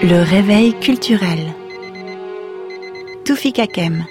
Le réveil culturel. Toufik Hakem.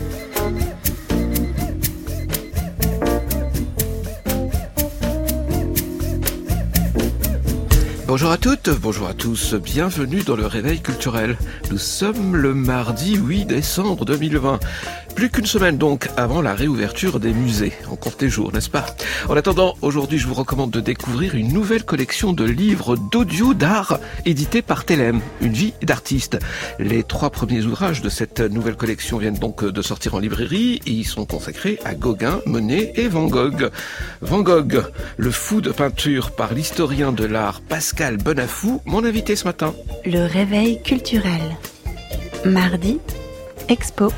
Bonjour à toutes, bonjour à tous, bienvenue dans le réveil culturel. Nous sommes le mardi 8 décembre 2020. Plus qu'une semaine donc avant la réouverture des musées. On compte les jours, n'est-ce pas? En attendant, aujourd'hui je vous recommande de découvrir une nouvelle collection de livres d'audio d'art édités par Télème, une vie d'artiste. Les 3 premiers ouvrages de cette nouvelle collection viennent donc de sortir en librairie et ils sont consacrés à Gauguin, Monet et Van Gogh. Van Gogh, le fou de peinture par l'historien de l'art Pascal Bonafou, mon invité ce matin. Le réveil culturel. Mardi, expo.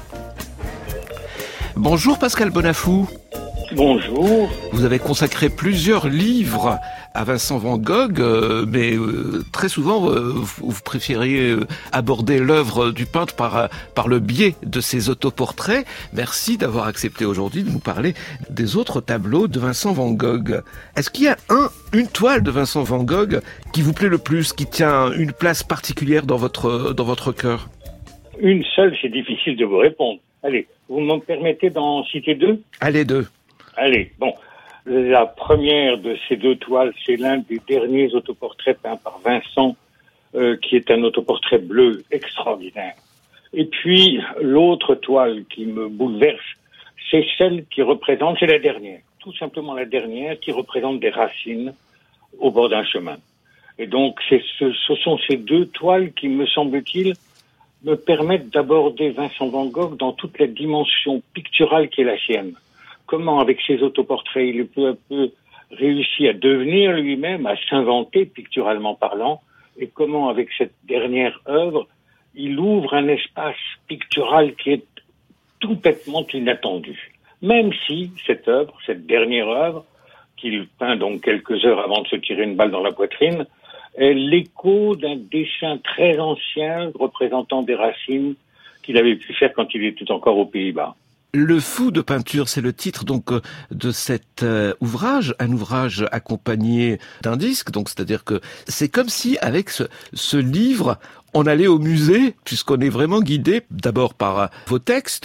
Bonjour Pascal Bonafou. Bonjour. Vous avez consacré plusieurs livres à Vincent Van Gogh, mais très souvent vous préférez aborder l'œuvre du peintre par le biais de ses autoportraits. Merci d'avoir accepté aujourd'hui de nous parler des autres tableaux de Vincent Van Gogh. Est-ce qu'il y a une toile de Vincent Van Gogh qui vous plaît le plus, qui tient une place particulière dans votre cœur? Une seule, c'est difficile de vous répondre. Allez, vous me permettez d'en citer 2? Allez, 2. Allez, bon. La première de ces 2 toiles, c'est l'un des derniers autoportraits peints par Vincent, qui est un autoportrait bleu extraordinaire. Et puis, l'autre toile qui me bouleverse, c'est celle qui représente, c'est la dernière, tout simplement la dernière, qui représente des racines au bord d'un chemin. Et donc, ce sont ces 2 toiles qui, me semble-t-il, me permettent d'aborder Vincent Van Gogh dans toute la dimension picturale qui est la sienne. Comment, avec ses autoportraits, il est peu à peu réussi à devenir lui-même, à s'inventer picturalement parlant, et comment, avec cette dernière œuvre, il ouvre un espace pictural qui est tout bêtement inattendu. Même si cette œuvre, cette dernière œuvre, qu'il peint donc quelques heures avant de se tirer une balle dans la poitrine, est l'écho d'un dessin très ancien représentant des racines qu'il avait pu faire quand il était encore aux Pays-Bas. Le fou de peinture, c'est le titre donc de cet ouvrage, un ouvrage accompagné d'un disque, donc c'est-à-dire que c'est comme si avec ce livre, on allait au musée, puisqu'on est vraiment guidé d'abord par vos textes,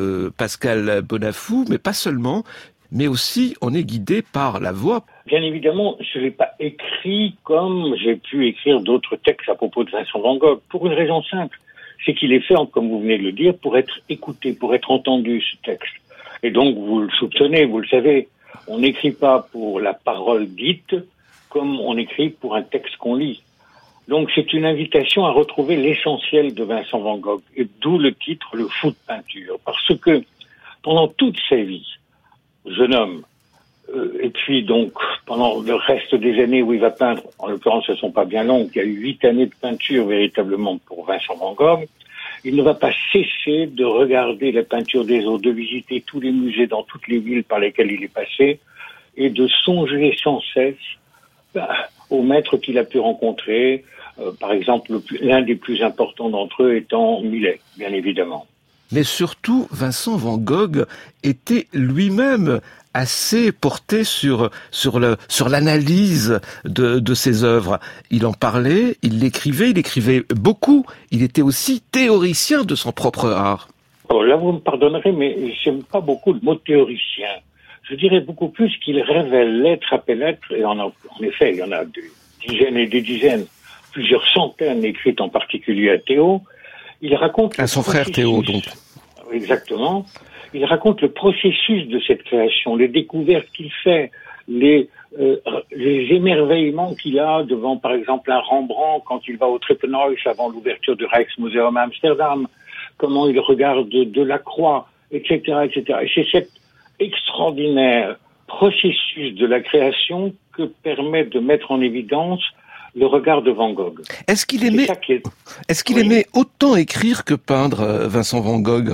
Pascal Bonafou, mais pas seulement, mais aussi on est guidé par la voix. Bien évidemment, je ne l'ai pas écrit comme j'ai pu écrire d'autres textes à propos de Vincent Van Gogh, pour une raison simple. C'est qu'il est fait, comme vous venez de le dire, pour être écouté, pour être entendu, ce texte. Et donc, vous le soupçonnez, vous le savez, on n'écrit pas pour la parole dite comme on écrit pour un texte qu'on lit. Donc, c'est une invitation à retrouver l'essentiel de Vincent Van Gogh, et d'où le titre, Le fou de peinture. Parce que, pendant toute sa vie, jeune homme, et puis donc, pendant le reste des années où il va peindre, en l'occurrence, ce ne sont pas bien longues, il y a eu 8 années de peinture véritablement pour Vincent Van Gogh, il ne va pas cesser de regarder la peinture des autres, de visiter tous les musées dans toutes les villes par lesquelles il est passé, et de songer sans cesse aux maîtres qu'il a pu rencontrer, par exemple, l'un des plus importants d'entre eux étant Millet, bien évidemment. Mais surtout, Vincent Van Gogh était lui-même assez porté sur l'analyse de ses œuvres. Il en parlait, il écrivait beaucoup. Il était aussi théoricien de son propre art. Alors là, vous me pardonnerez, mais j'aime pas beaucoup le mot théoricien. Je dirais beaucoup plus qu'il révèle lettre après lettre, et en effet, il y en a des dizaines et des dizaines, plusieurs centaines écrites en particulier à Théo. Il raconte à son frère Théo, donc. Exactement. Il raconte le processus de cette création, les découvertes qu'il fait, les émerveillements qu'il a devant, par exemple, un Rembrandt quand il va au Treppenhuis avant l'ouverture du Rijksmuseum à Amsterdam, comment il regarde Delacroix, etc., etc. Et c'est cet extraordinaire processus de la création que permet de mettre en évidence le regard de Van Gogh. Est-ce qu'il aimait autant écrire que peindre, Vincent Van Gogh?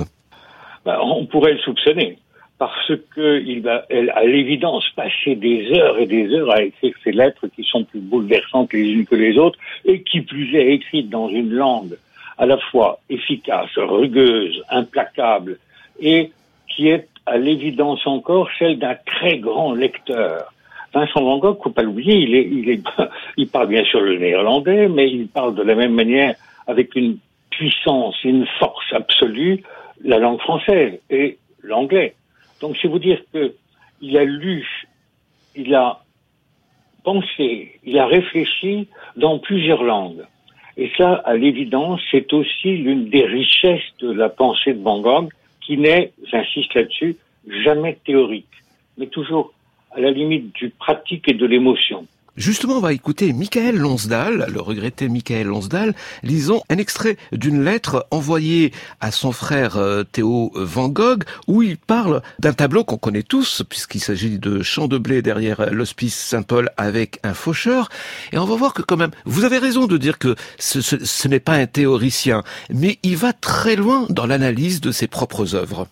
On pourrait le soupçonner, parce que il va, à l'évidence, passer des heures et des heures à écrire ces lettres qui sont plus bouleversantes les unes que les autres, et qui plus est écrites dans une langue à la fois efficace, rugueuse, implacable, et qui est à l'évidence encore celle d'un très grand lecteur. Vincent Van Gogh, faut pas l'oublier, il parle bien sûr le néerlandais, mais il parle de la même manière avec une puissance, une force absolue, la langue française et l'anglais. Donc c'est vous dire que il a lu, il a pensé, il a réfléchi dans plusieurs langues. Et ça, à l'évidence, c'est aussi l'une des richesses de la pensée de Van Gogh, qui n'est, j'insiste là-dessus, jamais théorique, mais toujours à la limite du pratique et de l'émotion. Justement, on va écouter Michael Lonsdal, le regretté Michael Lonsdal. Lisons un extrait d'une lettre envoyée à son frère Theo Van Gogh, où il parle d'un tableau qu'on connaît tous, puisqu'il s'agit de champs de blé derrière l'hospice Saint-Paul avec un faucheur. Et on va voir que quand même, vous avez raison de dire que ce n'est pas un théoricien, mais il va très loin dans l'analyse de ses propres œuvres.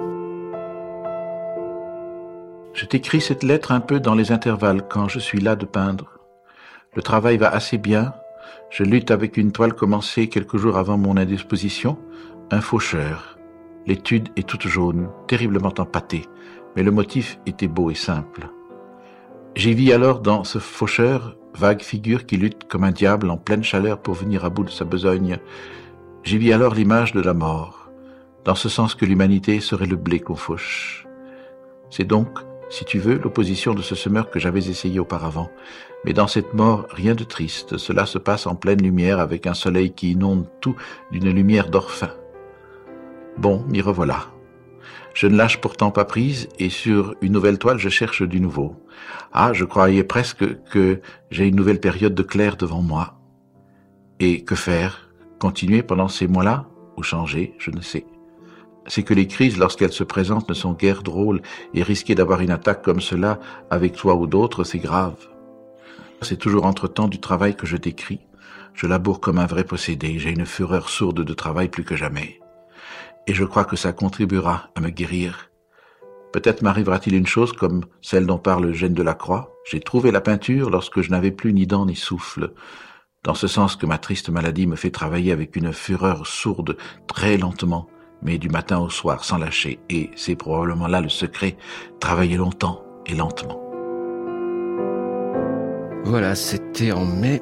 Je t'écris cette lettre un peu dans les intervalles quand je suis là de peindre. Le travail va assez bien. Je lutte avec une toile commencée quelques jours avant mon indisposition. Un faucheur. L'étude est toute jaune, terriblement empâtée, mais le motif était beau et simple. J'y vis alors dans ce faucheur, vague figure qui lutte comme un diable en pleine chaleur pour venir à bout de sa besogne. J'y vis alors l'image de la mort, dans ce sens que l'humanité serait le blé qu'on fauche. C'est donc, si tu veux, l'opposition de ce semeur que j'avais essayé auparavant. Mais dans cette mort, rien de triste. Cela se passe en pleine lumière avec un soleil qui inonde tout d'une lumière d'orphin. Bon, m'y revoilà. Je ne lâche pourtant pas prise et sur une nouvelle toile, je cherche du nouveau. Ah, je croyais presque que j'ai une nouvelle période de clair devant moi. Et que faire? Continuer pendant ces mois-là? Ou changer? Je ne sais. C'est que les crises, lorsqu'elles se présentent, ne sont guère drôles, et risquer d'avoir une attaque comme cela avec toi ou d'autres, c'est grave. C'est toujours entre-temps du travail que je décris. Je laboure comme un vrai possédé, j'ai une fureur sourde de travail plus que jamais. Et je crois que ça contribuera à me guérir. Peut-être m'arrivera-t-il une chose comme celle dont parle Eugène Delacroix. J'ai trouvé la peinture lorsque je n'avais plus ni dents ni souffle. Dans ce sens que ma triste maladie me fait travailler avec une fureur sourde, très lentement, mais du matin au soir, sans lâcher. Et c'est probablement là le secret, travailler longtemps et lentement. Voilà, c'était en mai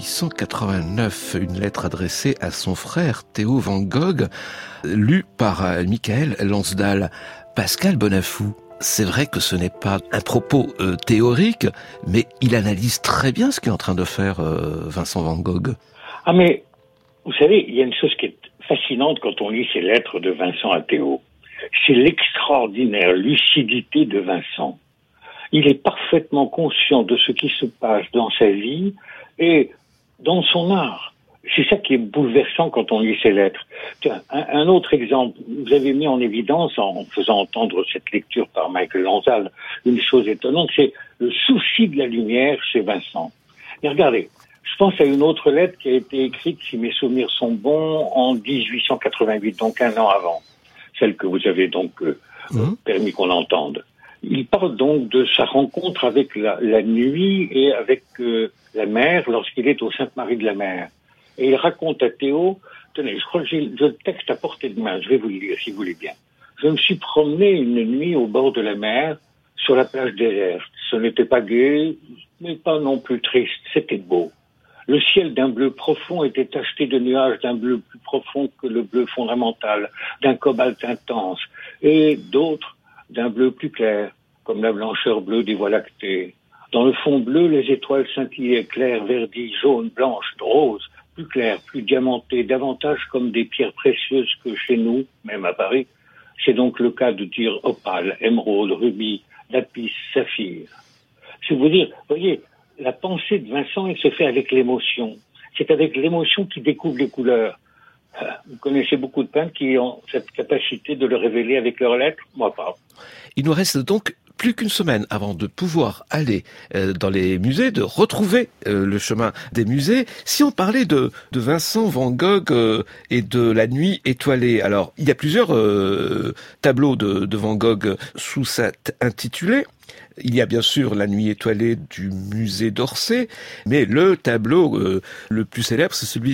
1889, une lettre adressée à son frère Theo Van Gogh, lue par Michael Lonsdal. Pascal Bonafou, c'est vrai que ce n'est pas un propos théorique, mais il analyse très bien ce qu'est en train de faire Vincent Van Gogh. Ah mais, vous savez, il y a une chose qui est fascinante quand on lit ces lettres de Vincent à Théo. C'est l'extraordinaire lucidité de Vincent. Il est parfaitement conscient de ce qui se passe dans sa vie et dans son art. C'est ça qui est bouleversant quand on lit ces lettres. Tiens, un autre exemple, vous avez mis en évidence, en faisant entendre cette lecture par Michael Lonsdal, une chose étonnante, c'est le souci de la lumière chez Vincent. Et regardez, je pense à une autre lettre qui a été écrite, si mes souvenirs sont bons, en 1888, donc un an avant, celle que vous avez donc permis qu'on entende. Il parle donc de sa rencontre avec la nuit et avec la mer lorsqu'il est au Sainte-Marie-de-la-Mer. Et il raconte à Théo, tenez, je crois que j'ai le texte à portée de main, je vais vous le lire si vous voulez bien. Je me suis promené une nuit au bord de la mer, sur la plage déserte. Ce n'était pas gai, mais pas non plus triste, c'était beau. Le ciel d'un bleu profond était tacheté de nuages d'un bleu plus profond que le bleu fondamental, d'un cobalt intense, et d'autres d'un bleu plus clair, comme la blancheur bleue des voies lactées. Dans le fond bleu, les étoiles scintillaient claires, verdies, jaunes, blanches, roses, plus claires, plus diamantées, davantage comme des pierres précieuses que chez nous, même à Paris. C'est donc le cas de dire opale, émeraude, rubis, lapis, saphir. C'est vous dire, voyez, la pensée de Vincent, elle se fait avec l'émotion. C'est avec l'émotion qu'il découvre les couleurs. Vous connaissez beaucoup de peintres qui ont cette capacité de le révéler avec leurs lettres, moi pas. Il nous reste donc plus qu'une semaine avant de pouvoir aller dans les musées, de retrouver le chemin des musées. Si on parlait de Vincent Van Gogh et de la nuit étoilée, alors il y a plusieurs tableaux de Van Gogh sous cet intitulé. Il y a bien sûr la nuit étoilée du musée d'Orsay, mais le tableau le plus célèbre, c'est celui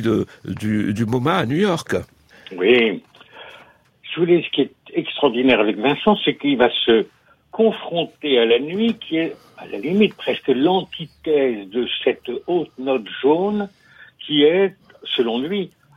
du MoMA à New York. Oui. Si vous voulez, ce qui est extraordinaire avec Vincent, c'est qu'il va se confronter à la nuit, qui est à la limite presque l'antithèse de cette haute note jaune, qui est, selon lui,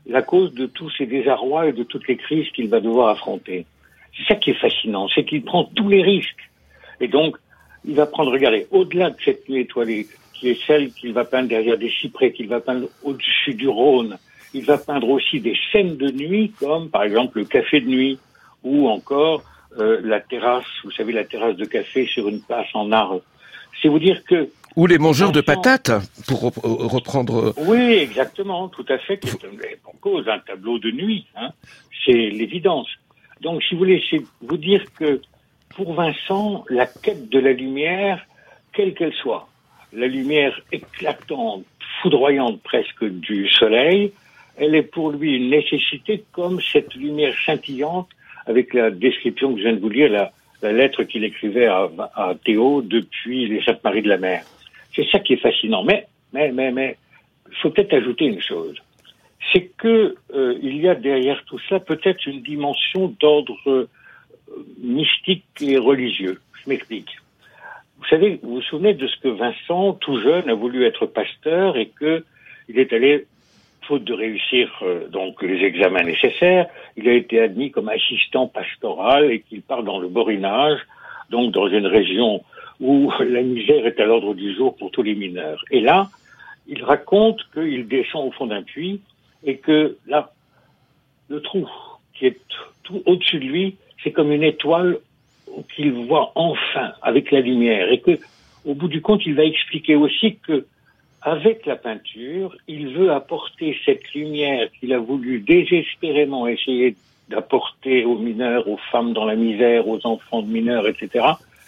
la cause de tous ces désarrois et de toutes les crises qu'il va devoir affronter. C'est ça qui est fascinant, c'est qu'il prend tous les risques. Et donc, il va prendre, regardez, au-delà de cette nuit étoilée, qui est celle qu'il va peindre derrière des cyprès, qu'il va peindre au-dessus du Rhône, il va peindre aussi des scènes de nuit, comme par exemple le café de nuit, ou encore la terrasse, vous savez, la terrasse de café sur une place en arbre. C'est vous dire que... Ou les mangeurs de patates, pour reprendre... Oui, exactement, tout à fait, qui est en cause un tableau de nuit, hein. C'est l'évidence. Donc, si vous voulez, c'est vous dire que pour Vincent, la quête de la lumière, quelle qu'elle soit, la lumière éclatante, foudroyante presque du soleil, elle est pour lui une nécessité comme cette lumière scintillante avec la description que je viens de vous lire, la lettre qu'il écrivait à Théo depuis les Saintes-Maries de la Mer. C'est ça qui est fascinant. Mais, il faut peut-être ajouter une chose. C'est que il y a derrière tout cela peut-être une dimension d'ordre mystique et religieux. Je m'explique. Vous savez, vous vous souvenez de ce que Vincent, tout jeune, a voulu être pasteur et que il est allé, faute de réussir donc les examens nécessaires, il a été admis comme assistant pastoral et qu'il part dans le Borinage, donc dans une région où la misère est à l'ordre du jour pour tous les mineurs. Et là, il raconte qu'il descend au fond d'un puits et que là, le trou qui est tout au-dessus de lui, c'est comme une étoile qu'il voit enfin avec la lumière. Et que, au bout du compte, il va expliquer aussi que avec la peinture, il veut apporter cette lumière qu'il a voulu désespérément essayer d'apporter aux mineurs, aux femmes dans la misère, aux enfants de mineurs, etc.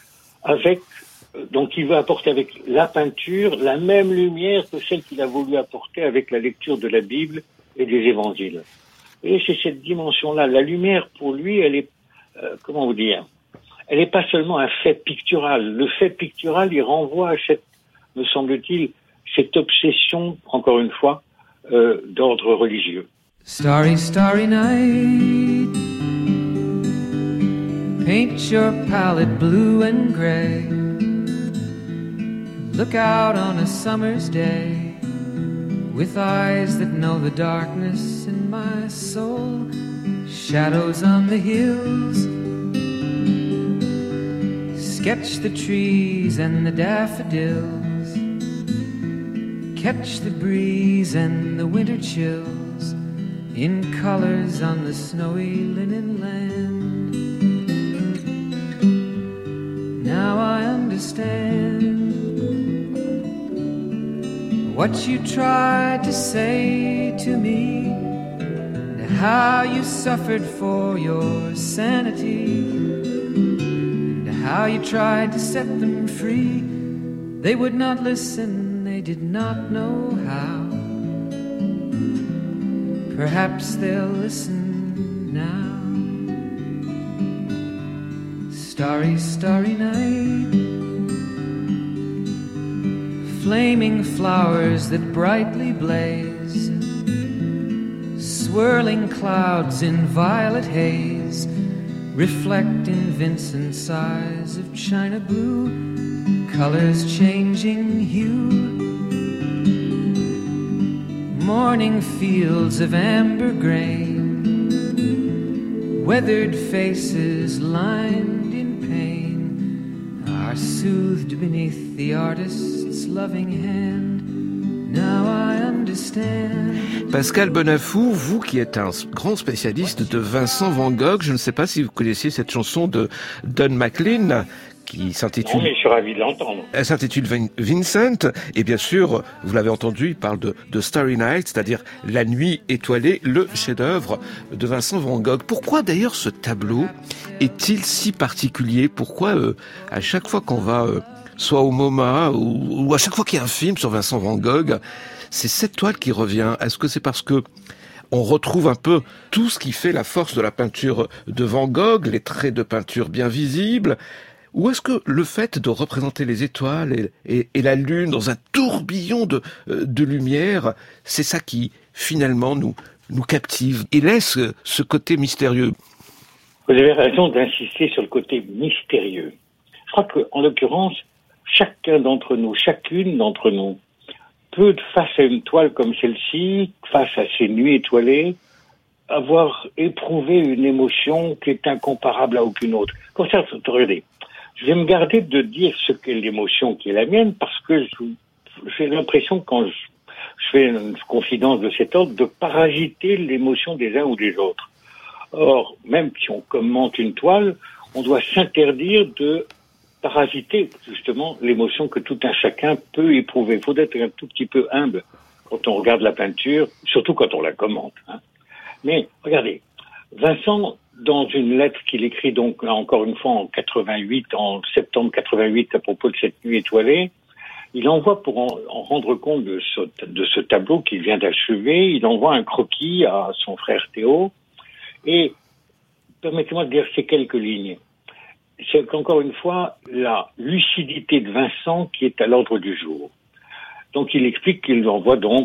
Donc il veut apporter avec la peinture la même lumière que celle qu'il a voulu apporter avec la lecture de la Bible et des évangiles. Et c'est cette dimension-là. La lumière, pour lui, elle est, comment vous dire, elle n'est pas seulement un fait pictural. Le fait pictural, il renvoie à cette, me semble-t-il, cette obsession, encore une fois, d'ordre religieux. Starry, starry night, paint your palette blue and gray. Look out on a summer's day, with eyes that know the darkness in my soul. Shadows on the hills, sketch the trees and the daffodils. Catch the breeze and the winter chills in colors on the snowy linen land. Now I understand what you tried to say to me, and how you suffered for your sanity, and how you tried to set them free. They would not listen. They did not know how. Perhaps they'll listen now. Starry, starry night, flaming flowers that brightly blaze, swirling clouds in violet haze, reflect in Vincent's eyes of china blue, colors changing hue. Morning fields of amber grain, weathered faces lined in pain, are soothed beneath the artist's loving hand. Now I understand. Pascal Bonafou, vous qui êtes un grand spécialiste de Vincent Van Gogh, je ne sais pas si vous connaissiez cette chanson de Don McLean, qui s'intitule... Non, mais je suis ravi de l'entendre. Elle s'intitule Vincent, et bien sûr, vous l'avez entendu, il parle de Starry Night, c'est-à-dire la nuit étoilée, le chef-d'œuvre de Vincent Van Gogh. Pourquoi d'ailleurs ce tableau est-il si particulier ? Pourquoi à chaque fois qu'on va, soit au MoMA, ou à chaque fois qu'il y a un film sur Vincent Van Gogh, c'est cette toile qui revient ? Est-ce que c'est parce que on retrouve un peu tout ce qui fait la force de la peinture de Van Gogh, les traits de peinture bien visibles ? Ou est-ce que le fait de représenter les étoiles et la lune dans un tourbillon de lumière, c'est ça qui finalement nous captive et laisse ce côté mystérieux ? Vous avez raison d'insister sur le côté mystérieux. Je crois qu'en l'occurrence, chacun d'entre nous, chacune d'entre nous, peut, face à une toile comme celle-ci, face à ces nuits étoilées, avoir éprouvé une émotion qui est incomparable à aucune autre. Comme ça, regardez, je vais me garder de dire ce qu'est l'émotion qui est la mienne, parce que j'ai l'impression, quand je fais une confidence de cet ordre, de parasiter l'émotion des uns ou des autres. Or, même si on commente une toile, on doit s'interdire de parasiter, justement, l'émotion que tout un chacun peut éprouver. Il faut être un tout petit peu humble quand on regarde la peinture, surtout quand on la commente. Mais, regardez, Vincent, dans une lettre qu'il écrit, donc, là, encore une fois, en septembre 88, à propos de cette nuit étoilée, il envoie, pour en rendre compte de ce tableau qu'il vient d'achever, il envoie un croquis à son frère Théo, et permettez-moi de dire ces quelques lignes. C'est qu'encore une fois, la lucidité de Vincent qui est à l'ordre du jour. Donc il explique qu'il envoie donc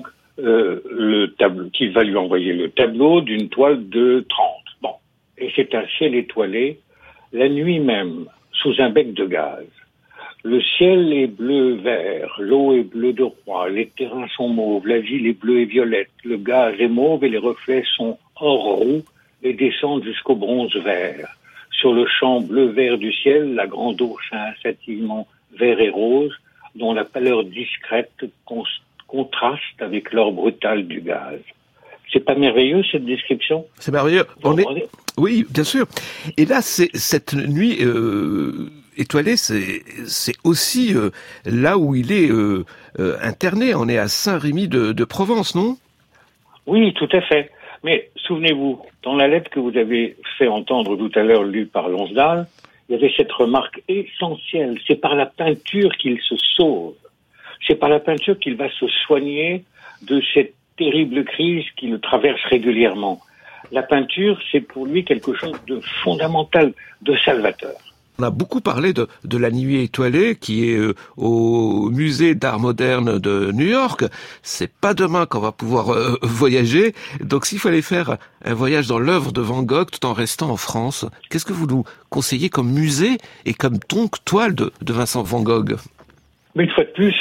le tableau, qu'il va lui envoyer le tableau d'une toile de 30. Bon. Et c'est un ciel étoilé, la nuit même, sous un bec de gaz. Le ciel est bleu-vert, l'eau est bleue de roi, les terrains sont mauves, la ville est bleue et violette, le gaz est mauve et les reflets sont or roux et descendent jusqu'au bronze vert. Sur le champ bleu-vert du ciel, la grande eau scintillement vert et rose, dont la pâleur discrète contraste avec l'or brutal du gaz. C'est pas merveilleux, cette description? C'est merveilleux. Oui, bien sûr. Et là, cette nuit étoilée, c'est aussi là où il est interné. On est à Saint-Rémy de Provence, non? Oui, tout à fait. Mais souvenez-vous, dans la lettre que vous avez fait entendre tout à l'heure, lue par Lonsdal, il y avait cette remarque essentielle. C'est par la peinture qu'il se sauve. C'est par la peinture qu'il va se soigner de cette terrible crise qui le traverse régulièrement. La peinture, c'est pour lui quelque chose de fondamental, de salvateur. On a beaucoup parlé de la nuit étoilée qui est au musée d'art moderne de New York. C'est pas demain qu'on va pouvoir voyager. Donc s'il fallait faire un voyage dans l'œuvre de Van Gogh tout en restant en France, qu'est-ce que vous nous conseillez comme musée et comme donc toile de Vincent Van Gogh? Mais une fois de plus,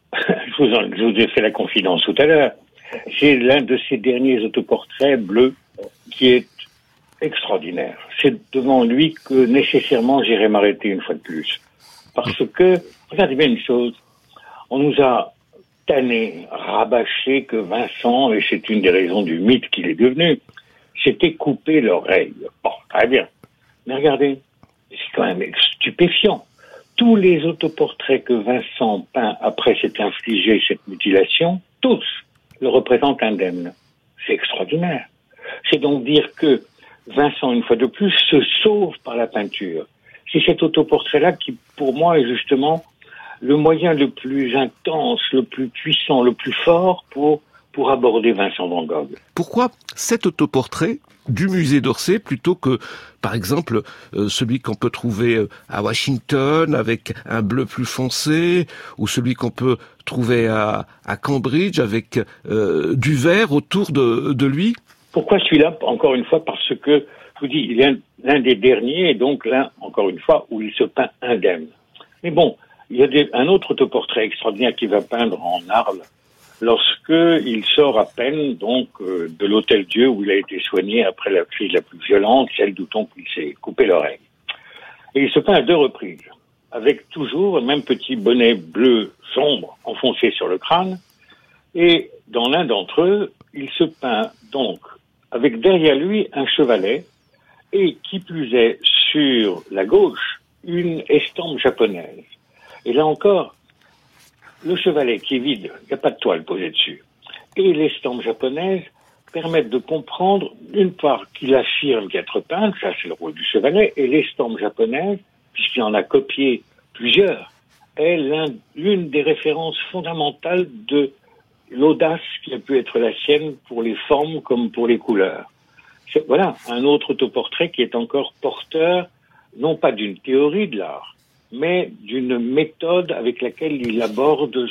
je vous ai fait la confidence tout à l'heure. C'est l'un de ses derniers autoportraits bleus qui est extraordinaire. C'est devant lui que nécessairement j'irai m'arrêter une fois de plus. Parce que, regardez bien une chose, on nous a tanné, rabâché que Vincent, et c'est une des raisons du mythe qu'il est devenu, s'était coupé l'oreille. Bon, très bien. Mais regardez, c'est quand même stupéfiant. Tous les autoportraits que Vincent peint après s'être infligé cette mutilation, tous le représentent indemne. C'est extraordinaire. C'est donc dire que Vincent, une fois de plus, se sauve par la peinture. C'est cet autoportrait-là qui, pour moi, est justement le moyen le plus intense, le plus puissant, le plus fort pour aborder Vincent Van Gogh. Pourquoi cet autoportrait du musée d'Orsay plutôt que, par exemple, celui qu'on peut trouver à Washington avec un bleu plus foncé, ou celui qu'on peut trouver à Cambridge avec du vert autour de lui? Pourquoi celui-là? Encore une fois, parce que, je vous dis, il est l'un des derniers, et donc l'un, encore une fois, où il se peint indemne. Mais bon, il y a un autre autoportrait extraordinaire qu'il va peindre en Arles, lorsque il sort à peine, donc, de l'Hôtel Dieu, où il a été soigné après la crise la plus violente, celle d'où il s'est coupé l'oreille. Et il se peint à 2 reprises, avec toujours le même petit bonnet bleu sombre enfoncé sur le crâne, et dans l'un d'entre eux, il se peint donc avec derrière lui un chevalet, et qui plus est, sur la gauche, une estampe japonaise. Et là encore, le chevalet qui est vide, il n'y a pas de toile posée dessus, et l'estampe japonaise permettent de comprendre, d'une part, qu'il affirme qu'être peintre, ça c'est le rôle du chevalet, et l'estampe japonaise, puisqu'il en a copié plusieurs, est l'une des références fondamentales de l'audace qui a pu être la sienne pour les formes comme pour les couleurs. Voilà, un autre autoportrait qui est encore porteur, non pas d'une théorie de l'art, mais d'une méthode avec laquelle il aborde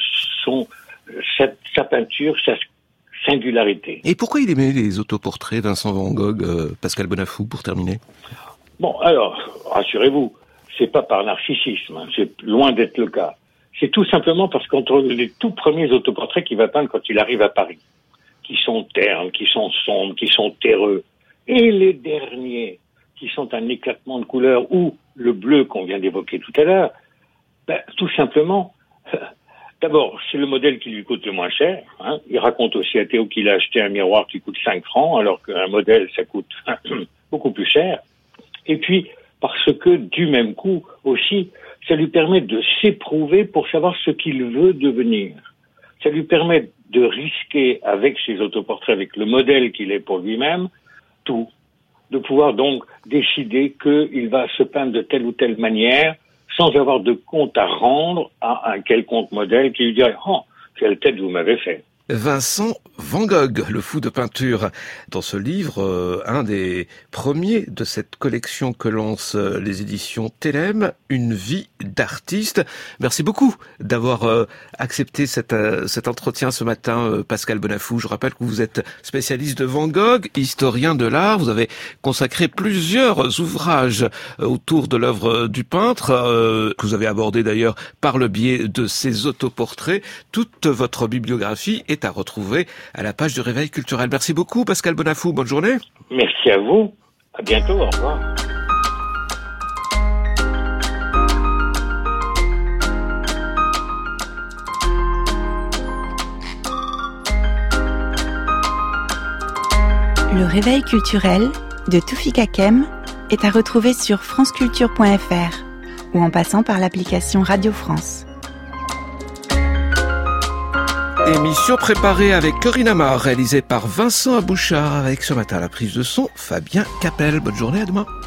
sa peinture, sa singularité. Et pourquoi il aimait les autoportraits, Vincent Van Gogh, Pascal Bonafou, pour terminer? Bon, alors, rassurez-vous, c'est pas par narcissisme, c'est loin d'être le cas. c'est tout simplement parce qu'entre les tout premiers autoportraits qu'il va peindre quand il arrive à Paris, qui sont ternes, qui sont sombres, qui sont terreux, et les derniers, qui sont un éclatement de couleurs, ou le bleu qu'on vient d'évoquer tout à l'heure, tout simplement, d'abord, c'est le modèle qui lui coûte le moins cher. Il raconte aussi à Théo qu'il a acheté un miroir qui coûte 5 francs, alors qu'un modèle, ça coûte beaucoup plus cher. Et puis, parce que, du même coup, aussi, ça lui permet de s'éprouver pour savoir ce qu'il veut devenir. Ça lui permet de risquer avec ses autoportraits, avec le modèle qu'il est pour lui-même, tout. De pouvoir donc décider qu'il va se peindre de telle ou telle manière, sans avoir de compte à rendre à un quelconque modèle qui lui dirait « Oh, quelle tête vous m'avez fait !» Vincent Van Gogh, le fou de peinture. Dans ce livre, un des premiers de cette collection que lancent les éditions Télème, Une vie d'artiste. Merci beaucoup d'avoir accepté cet entretien ce matin, Pascal Bonafou. Je rappelle que vous êtes spécialiste de Van Gogh, historien de l'art. Vous avez consacré plusieurs ouvrages autour de l'œuvre du peintre, que vous avez abordé d'ailleurs par le biais de ses autoportraits. Toute votre bibliographie est à retrouver à la page du Réveil culturel. Merci beaucoup Pascal Bonafou, bonne journée. Merci à vous, à bientôt, au revoir. Le Réveil culturel de Toufik Hakem est à retrouver sur franceculture.fr ou en passant par l'application Radio France. Émission préparée avec Corinne Amar, réalisée par Vincent Abouchard, avec ce matin la prise de son Fabien Capel. Bonne journée, à demain.